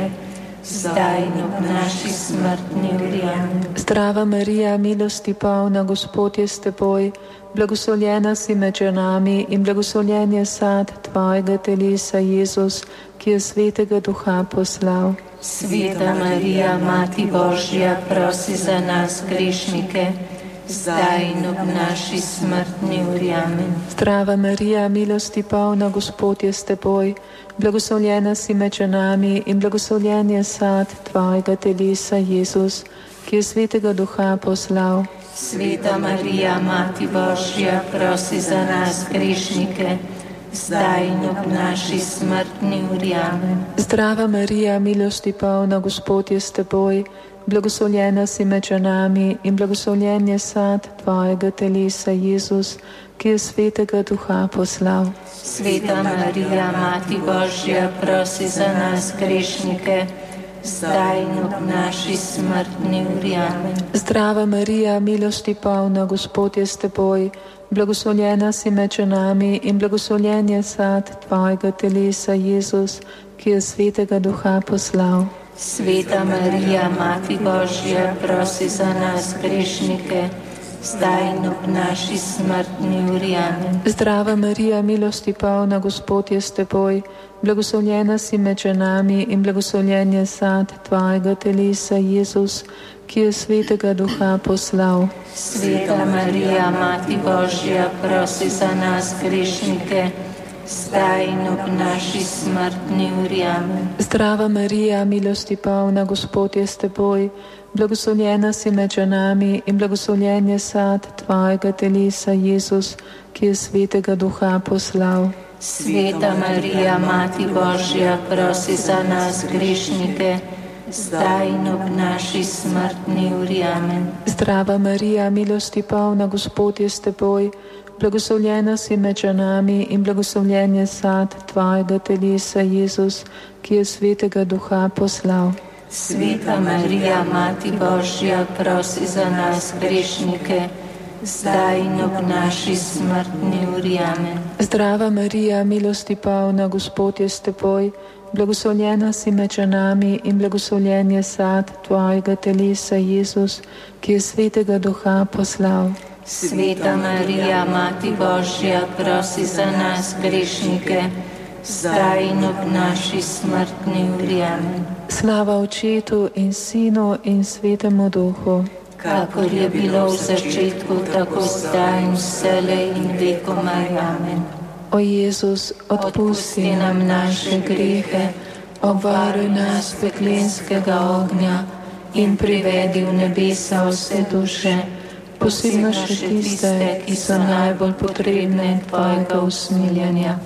zdaj in ob naši smrtni uri. Amen. Zdrava Marija, milosti polna, Gospod je s teboj, blagoslovljena si med ženami in blagoslovljen je sad tvojega telesa, Jezus, ki je Svetega Duha poslal. Sveta Marija, Mati Božja, prosi za nas grešnike, zdaj in ob naši smrtni uri. Amen. Zdrava Marija, milosti polna, Gospod je s teboj, blagoslovljena si med ženami in blagoslovljen je sad tvojega telesa, Jezus, ki je Svetega Duha poslal. Sveta Marija, Mati Božja, prosi za nas grešnike, zdaj in ob naši smrtni uri. Amen. Zdrava Marija, milosti polna, Gospod je s teboj, blagoslovljena si med ženami in blagoslovljen je sad tvojega telesa, Jezus, ki je Svetega Duha poslal. Sveta Marija, Mati Božja, prosi za nas grešnike, zdaj in ob naši smrtni uri. Amen. Zdrava Marija, milosti polna, Gospod je s teboj, blagoslovljena si med ženami in blagoslovljen je sad tvojega telesa, Jezus, ki je Svetega Duha poslal. Sveta Marija, Mati Božja, prosi za nas grešnike, zdaj in ob naši smrtni uri. Amen. Zdrava Marija, milosti polna, Gospod je s teboj, blagoslovljena si med ženami in blagoslovljen je sad tvojega telesa, Jezus, ki je Svetega Duha poslal. Sveta Marija, Mati Božja, prosi za nas grešnike, zdaj in ob naši smrtni uri. Amen. Zdrava Marija, milosti polna, Gospod je s teboj, blagoslovljena si med ženami in blagoslovljen je sad tvojega telesa, Jezus, ki je svetega duha poslal. Sveta Marija, Mati Božja, prosi za nas grešnike, zdaj in ob naši smrtni uri. Amen. Zdrava Marija, milosti polna, Gospod je s teboj, blagoslovljena si med ženami in blagoslovljen je sad tvojega telesa, Jezus, ki je svetega duha poslal. Sveta Marija, Mati Božja, prosi za nas grešnike, zdaj in ob naši smrtni uri. Amen. Zdrava Marija, milosti polna, Gospod je s teboj, blagoslovljena si med ženami in blagoslovljen je sad tvojega telesa, Jezus, ki je svetega duha poslal. Sveta Marija, Mati Božja, prosi za nas grešnike, zdaj in ob naši smrtni uri. Amen. Slava Očetu in Sinu in Svetemu Duhu, kakor je bilo v začetku, tako zdaj in vselej in vekomaj. Amen. O Jezus, odpusti nam naše grehe, obvaruj nas peklenskega ognja in privedi v nebesa vse duše, posebno še tiste, ki so najbolj potrebne tvojega usmiljenja.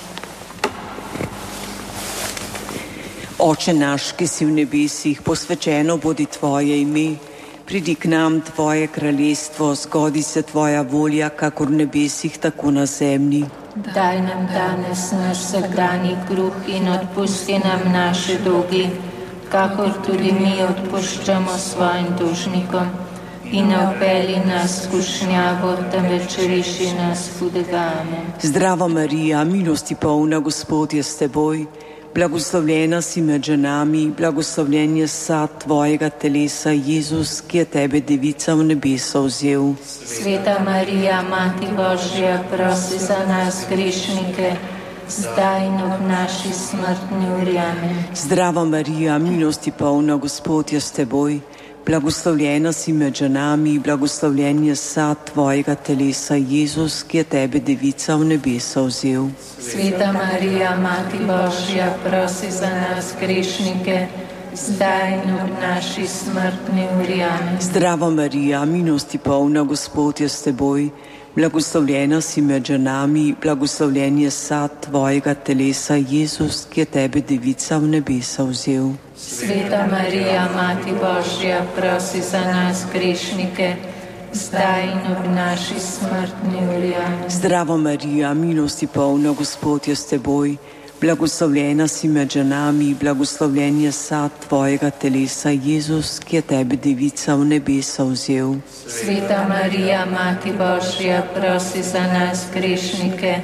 Oče naš, ki si v nebesih, posvečeno bodi tvoje ime, pridi k nam tvoje kraljestvo, zgodi se tvoja volja, kakor v nebesih, tako na zemlji. Daj nam danes naš vsakdanji kruh in odpusti nam naše dolgi, kakor tudi mi odpuščamo svojim dolžnikom. In ne vpelji nas v skušnjavo, temveč reši nas hudega. Amen. Zdrava Marija, milosti polna, Gospod je s teboj, blagoslovljena si med ženami, blagoslovljen je sad tvojega telesa, Jezus, ki je tebe devica v nebesa vzel. Sveta Marija, Mati Božja, prosi za nas grešnike, zdaj in ob naši smrtni uri. Amen. Zdrava Marija, milosti polna, Gospod je s teboj, blagoslovljena si med ženami, blagoslovljen je sad tvojega telesa, Jezus, ki je tebe devica v nebesa vzel. Sveta Marija, Mati Božja, prosi za nas grešnike, zdaj in ob naši smrtni uri. Amen. Zdrava Marija, milosti polna, Gospod je s teboj, blagoslovljena si med ženami, blagoslovljen je sad tvojega telesa, Jezus, ki je tebe devica v nebesa vzel. Sveta Marija, Mati Božja, prosi za nas grešnike, zdaj in ob naši smrtni uri. Amen. Zdrava Marija, milosti polna, Gospod je s teboj, blagoslovljena si med ženami, blagoslovljen je sad tvojega telesa, Jezus, ki je tebe devica v nebesa vzel. Sveta Marija, Mati Božja, prosi za nas grešnike,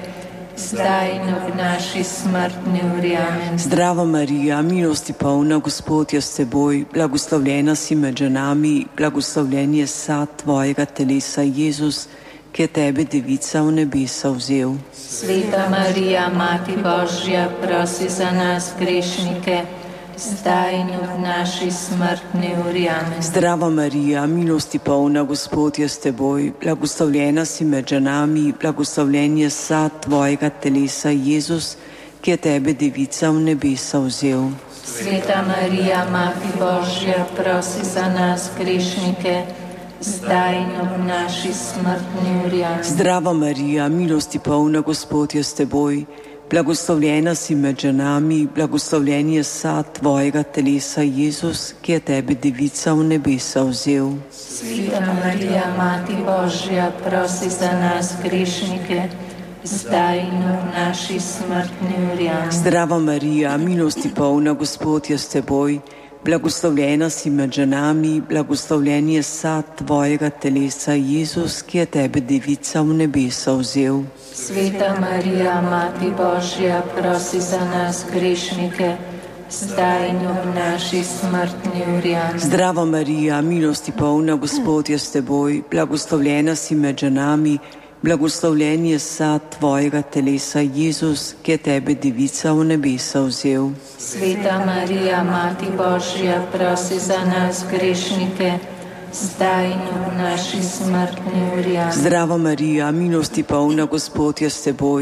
zdaj in ob naši smrtni uri. Amen. Zdrava Marija, milosti polna, Gospod je s teboj, blagoslovljena si med ženami, blagoslovljen je sad tvojega telesa, Jezus, ki je tebe devica v nebesa vzel. Sveta Marija, Mati Božja, prosi za nas grešnike, zdaj in ob naši smrtni uri. Amen. Zdrava Marija, milosti polna, Gospod je s teboj, blagoslovljena si med ženami, blagoslovljen je sad tvojega telesa, Jezus, ki je tebe devica v nebesa vzel. Sveta Marija, Mati Božja, prosi za nas grešnike, zdaj in ob naši smrtni uri. Amen. Zdrava Marija, milosti polna, Gospod je s teboj, blagoslovljena si med ženami, blagoslovljen je sad tvojega telesa, Jezus, ki je tebe devica v nebesa vzel. Sveta Marija, Mati Božja, prosi za nas grešnike, zdaj in ob naši smrtni uri. Amen. Zdrava Marija, milosti polna, Gospod je s teboj, blagoslovljena si med ženami, blagoslovljen je sad tvojega telesa, Jezus, ki je tebe devica v nebesa vzel. Sveta Marija, Mati Božja, prosi za nas grešnike, zdaj in ob naši smrtni uri. Amen. Zdrava Marija, milosti polna, Gospod je s teboj, blagoslovljena si med ženami, blagoslovljen je sad tvojega telesa, Jezus, ki je tebe devica v nebesa vzel. Sveta Marija, Mati Božja, prosi za nas grešnike, zdaj in ob naši smrtni uri. Amen. Zdrava Marija, milosti polna, Gospod je s teboj,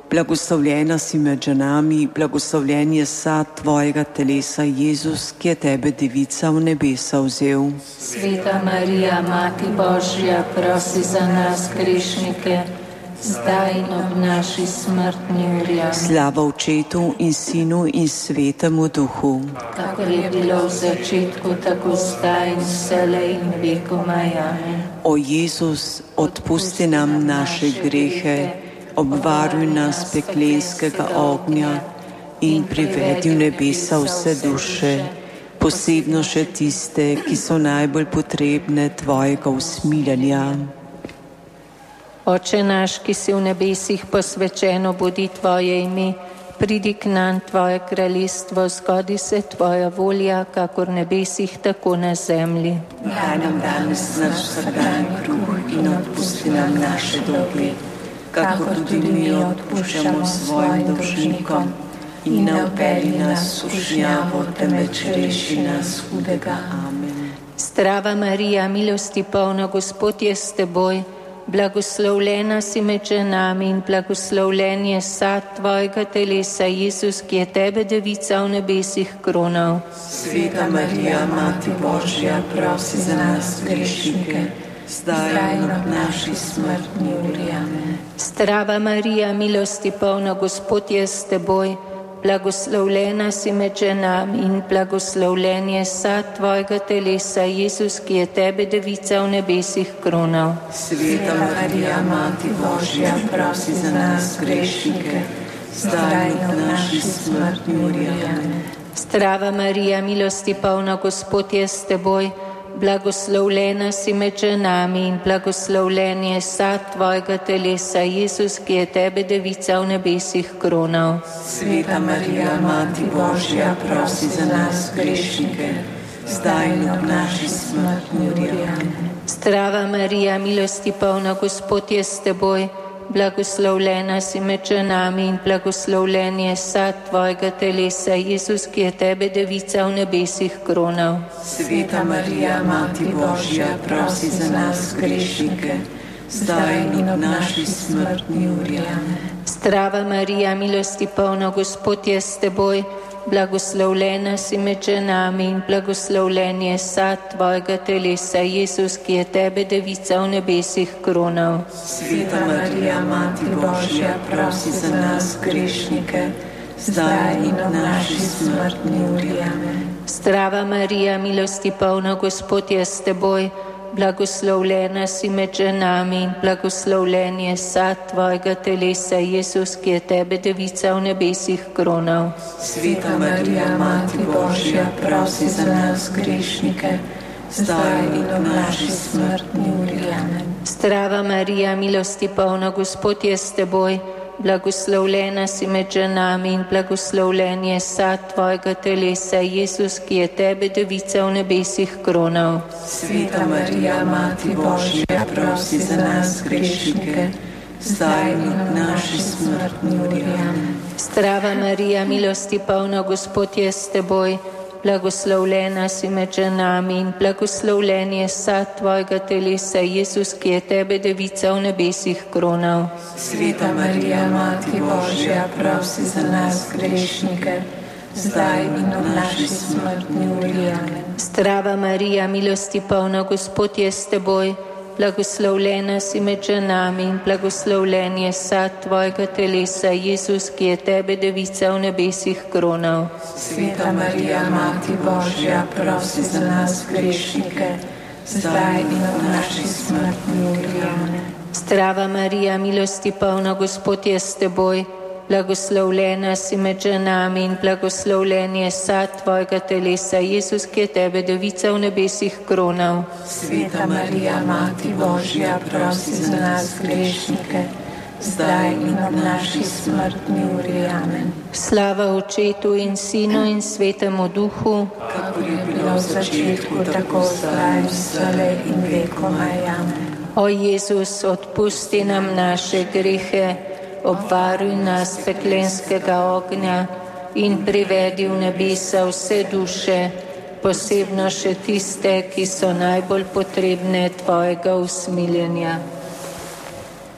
blagoslovljena si med ženami, blagoslovljen je sad tvojega telesa, Jezus, ki je tebe devica v nebesa vzel. Sveta Marija, Mati Božja, prosi za nas grešnike, zdaj in ob naši smrtni uri. Slava Očetu in Sinu in Svetemu Duhu. Kakor je bilo v začetku, tako zdaj in vselej in vekomaj. Amen. O Jezus, odpusti nam naše grehe, obvaruj nas peklenskega ognja in privedi v nebesa vse duše, posebno še tiste, ki so najbolj potrebne tvojega usmiljenja. Oče naš, ki si v nebesih, posvečeno bodi tvoje ime, pridi k nam tvoje kraljestvo, zgodi se tvoja volja, kakor v nebesih, tako na zemlji. Daj nam danes naš vsakdanji kruh in odpusti nam naše dolge, kakor tudi mi odpuščamo svojim dolžnikom. In ne vpelji nas v skušnjavo, temveč reši nas hudega. Amen. Zdrava Marija, milosti polna, Gospod je s teboj, blagoslovljena si med ženami in blagoslovljen je sad tvojega telesa, Jezus, ki je tebe devica v nebesih kronal. Sveta Marija, Mati Božja, prosi za nas grešnike, zdaj in ob naši smrtni uri. Amen. Zdrava Marija, milosti polna, Gospod je s teboj, blagoslovljena si med ženami in blagoslovljen je sad tvojega telesa, Jezus, ki je tebe devica v nebesih kronal. Sveta Marija, Mati Božja, prosi za nas grešnike, zdaj in ob naši smrtni uri. Amen. Zdrava Marija, milosti polna, Gospod je s teboj, blagoslovljena si med ženami in blagoslovljen je sad tvojega telesa, Jezus, ki je tebe devica v nebesih kronal. Sveta Marija, Mati Božja, prosi za nas grešnike, zdaj in ob naši smrtni uri. Amen. Zdrava Marija, milosti polna, Gospod je s teboj, blagoslovljena si med ženami in blagoslovljen je sad tvojega telesa, Jezus, ki je tebe devica v nebesih kronal. Sveta Marija, Mati Božja, prosi za nas grešnike, zdaj in ob naši smrtni uri. Amen. Zdrava Marija, milosti polna, Gospod je s teboj, blagoslovljena si med ženami in blagoslovljen je sad tvojega telesa, Jezus, ki je tebe devica v nebesih kronal. Sveta Marija, Mati Božja, prosi za nas grešnike, zdaj in ob naši smrtni uri. Amen. Zdrava Marija, milosti polna, Gospod je s teboj, blagoslovljena si med ženami in blagoslovljen je sad tvojega telesa, Jezus, ki je tebe devica v nebesih kronal. Sveta Marija, Mati Božja, prosi za nas grešnike, zdaj in ob naši smrtni uri. Amen. Zdrava Marija, milosti polna, Gospod je s teboj, blagoslovljena si med ženami in blagoslovljen je sad tvojega telesa, Jezus, ki je tebe devica v nebesih kronal. Sveta Marija, Mati Božja, prosi za nas grešnike, zdaj in ob naši smrtni uri. Amen. Zdrava Marija, milosti polna, Gospod je s teboj, blagoslovljena si med ženami in blagoslovljen je sad tvojega telesa, Jezus, ki je tebe devica v nebesih kronal. Sveta Marija, Mati Božja, prosi za nas grešnike, zdaj in ob naši smrtni uri. Amen. Zdrava Marija, milosti polna, Gospod je s teboj, blagoslovljena si med ženami in blagoslovljen je sad tvojega telesa, Jezus, ki je tebe devica v nebesih kronal. Sveta Marija, Mati Božja, prosi za nas grešnike, zdaj in ob naši smrtni uri. Amen. Zdrava Marija, milosti polna, Gospod je s teboj, blagoslovljena si med ženami in blagoslovljen je sad tvojega telesa, Jezus, ki je tebe devica v nebesih kronal. Sveta Marija, Mati Božja, prosi za nas grešnike, zdaj in ob naši smrtni uri. Amen. Slava Očetu in Sinu in Svetemu Duhu, kakor je bilo v začetku, tako zdaj in vselej in vekomaj. Amen. O Jezus, odpusti nam naše grehe, obvaruj nas peklenskega ognja in privedi v nebesa vse duše, posebno še tiste, ki so najbolj potrebne tvojega usmiljenja.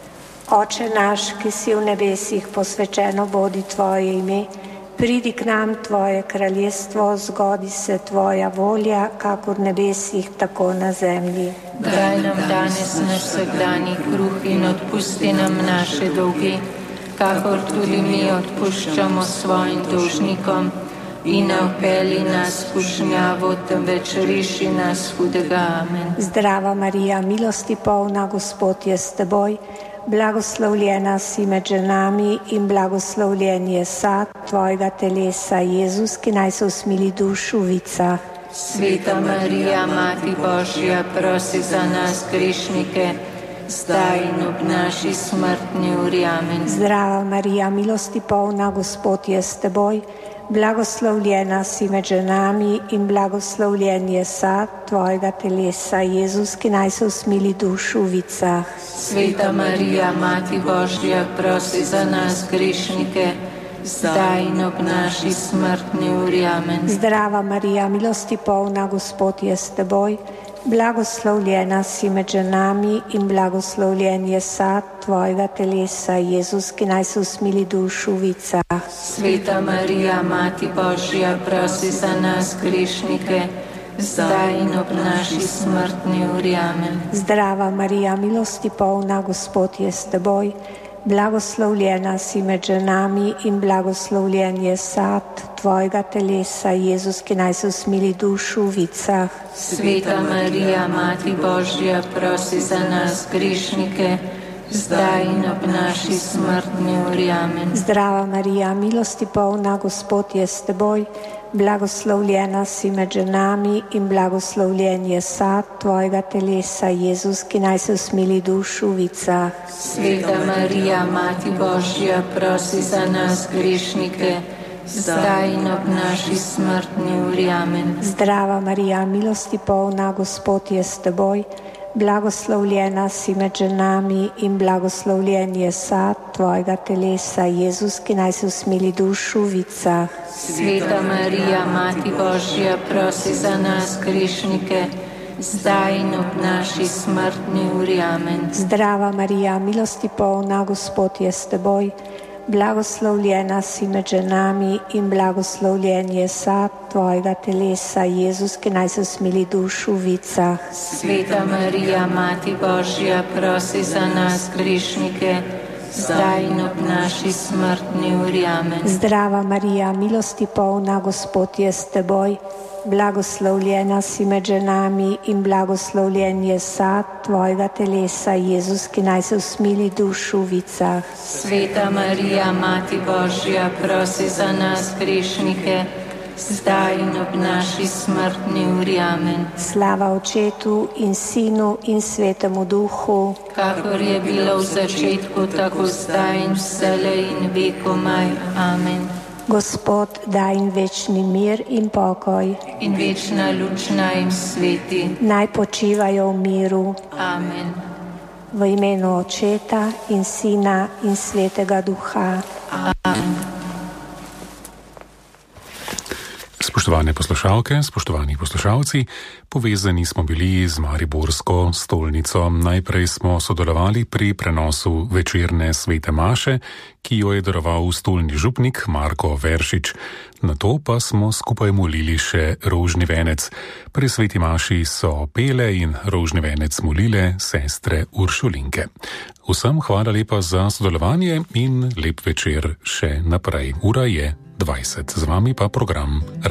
Oče naš, ki si v nebesih, posvečeno bodi tvoje ime. Pridi k nam tvoje kraljestvo, zgodi se tvoja volja, kakor v nebesih, tako na zemlji. Daj nam danes naš vsakdanji kruh in odpusti nam naše dolge, kakor tudi mi odpuščamo svojim dolžnikom. In ne vpelji nas v skušnjavo, temveč reši nas hudega. Amen. Zdrava Marija, milosti polna, Gospod je s teboj. Blagoslovljena si med ženami in blagoslovljen je sad tvojega telesa, Jezus, ki naj se usmili duš v vicah. Sveta Marija, Mati Božja, prosi za nas grešnike, zdaj in ob naši smrtni uri. Amen. Zdrava Marija, milosti polna, Gospod je s teboj. Blagoslovljena si med ženami in blagoslovljen je sad tvojega telesa, Jezus, ki naj se usmili duš v vicah. Sveta Marija, Mati Božja, prosi za nas grešnike, zdaj in ob naši smrtni uri. Amen. Zdrava Marija, milosti polna, Gospod je s teboj. Blagoslovljena si med ženami in blagoslovljen je sad tvojega telesa, Jezus, ki naj se usmili duš v vicah. Sveta Marija, Mati Božja, prosi za nas grešnike, zdaj in ob naši smrtni uri. Amen. Zdrava Marija, milosti polna, Gospod je s teboj. Blagoslovljena si med ženami in blagoslovljen je sad tvojega telesa, Jezus, ki naj se usmili duš v vicah. Sveta Marija, Mati Božja, prosi za nas grešnike, zdaj in ob naši smrtni uri. Amen. Zdrava Marija, milosti polna, Gospod je s teboj. Blagoslovljena si med ženami in blagoslovljen je sad tvojega telesa, Jezus, ki naj se usmili duš v vicah. Sveta Marija, Mati Božja, prosi za nas grešnike, zdaj in ob naši smrtni uri. Amen. Zdrava Marija, milosti polna, Gospod je s teboj. Blagoslovljena si med ženami in blagoslovljen je sad tvojega telesa, Jezus, ki naj se usmili duš v vicah. Sveta Marija, Mati Božja, prosi za nas grešnike, zdaj in ob naši smrtni uri. Amen. Zdrava Marija, milosti polna, Gospod je s teboj. Blagoslovljena si med ženami in blagoslovljen je sad tvojega telesa, Jezus, ki naj se usmili duš v vicah. Sveta Marija, Mati Božja, prosi za nas grešnike, zdaj in ob naši smrtni uri. Amen. Zdrava Marija, milosti polna, Gospod je s teboj. Blagoslovljena si med ženami in blagoslovljen je sad tvojega telesa, Jezus, ki naj se usmili duš v vicah. Sveta Marija, Mati Božja, prosi za nas grešnike, zdaj in ob naši smrtni uri. Amen. Slava Očetu in Sinu in Svetemu Duhu, kakor je bilo v začetku, tako zdaj in vselej in vekomaj. Amen. Gospod, daj jim večni mir in pokoj. In večna luč naj jim sveti. Naj počivajo v miru. Amen. V imenu Očeta in Sina in Svetega Duha. Amen. Spoštovane poslušalke, spoštovani poslušalci, povezani smo bili z mariborsko stolnico. Najprej smo sodelovali pri prenosu večerne svete maše, ki jo je daroval stolni župnik Marko Veršič. Nato pa smo skupaj molili še rožni venec. Pri sveti maši so pele in rožni venec molile sestre Uršulinke. Vsem hvala lepa za sodelovanje in lep večer še naprej. Ura je dvajset. Z vami pa program